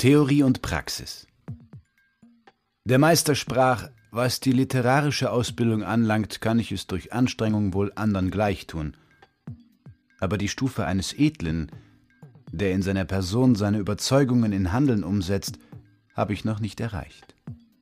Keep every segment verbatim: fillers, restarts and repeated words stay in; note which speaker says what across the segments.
Speaker 1: Theorie und Praxis. Der Meister sprach: Was die literarische Ausbildung anlangt, kann ich es durch Anstrengung wohl andern gleich tun. Aber die Stufe eines Edlen, der in seiner Person seine Überzeugungen in Handeln umsetzt, habe ich noch nicht erreicht.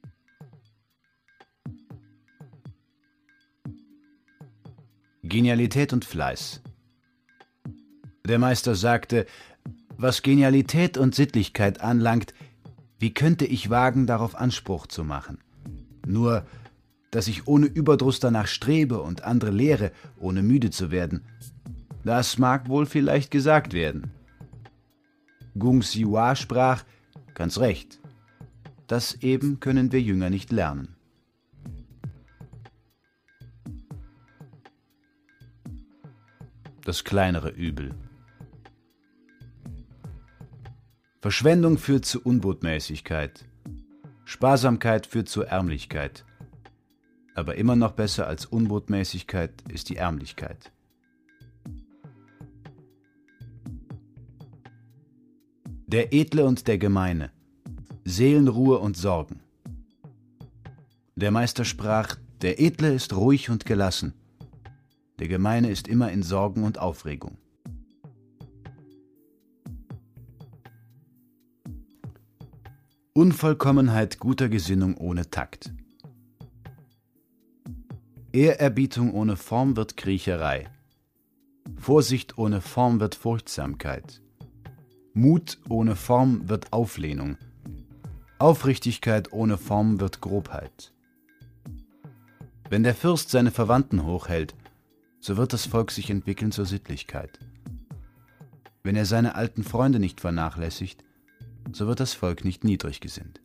Speaker 1: Genialität und Fleiß. Der Meister sagte: Was Genialität und Sittlichkeit anlangt, wie könnte ich wagen, darauf Anspruch zu machen? Nur, dass ich ohne Überdruss danach strebe und andere lehre, ohne müde zu werden, das mag wohl vielleicht gesagt werden. Gung Siwa sprach: Ganz recht, das eben können wir Jünger nicht lernen. Das kleinere Übel. Verschwendung führt zu Unbotmäßigkeit, Sparsamkeit führt zu Ärmlichkeit, aber immer noch besser als Unbotmäßigkeit ist die Ärmlichkeit. Der Edle und der Gemeine, Seelenruhe und Sorgen. Der Meister sprach: Der Edle ist ruhig und gelassen, der Gemeine ist immer in Sorgen und Aufregung. Unvollkommenheit guter Gesinnung ohne Takt. Ehrerbietung ohne Form wird Kriecherei. Vorsicht ohne Form wird Furchtsamkeit. Mut ohne Form wird Auflehnung. Aufrichtigkeit ohne Form wird Grobheit. Wenn der Fürst seine Verwandten hochhält, so wird das Volk sich entwickeln zur Sittlichkeit. Wenn er seine alten Freunde nicht vernachlässigt, so wird das Volk nicht niedrig gesinnt.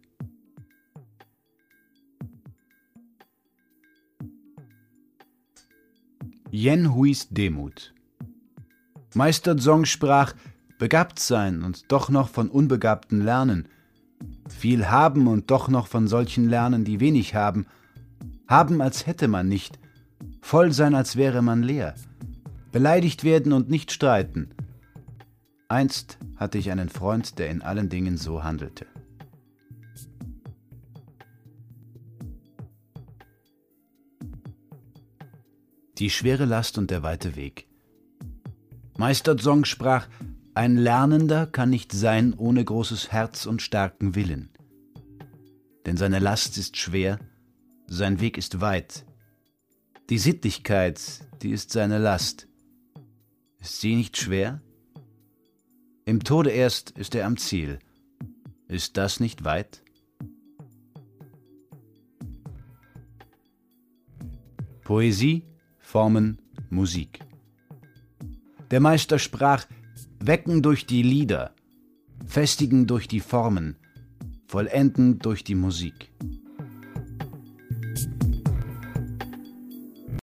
Speaker 1: Yen Huis Demut. Meister Zong sprach: Begabt sein und doch noch von Unbegabten lernen, viel haben und doch noch von solchen lernen, die wenig haben, haben, als hätte man nicht, voll sein, als wäre man leer, beleidigt werden und nicht streiten. Einst hatte ich einen Freund, der in allen Dingen so handelte. Die schwere Last und der weite Weg. Meister Zong sprach: Ein Lernender kann nicht sein ohne großes Herz und starken Willen. Denn seine Last ist schwer, sein Weg ist weit. Die Sittlichkeit, die ist seine Last. Ist sie nicht schwer? Im Tode erst ist er am Ziel. Ist das nicht weit? Poesie, Formen, Musik. Der Meister sprach: Wecken durch die Lieder, festigen durch die Formen, vollenden durch die Musik.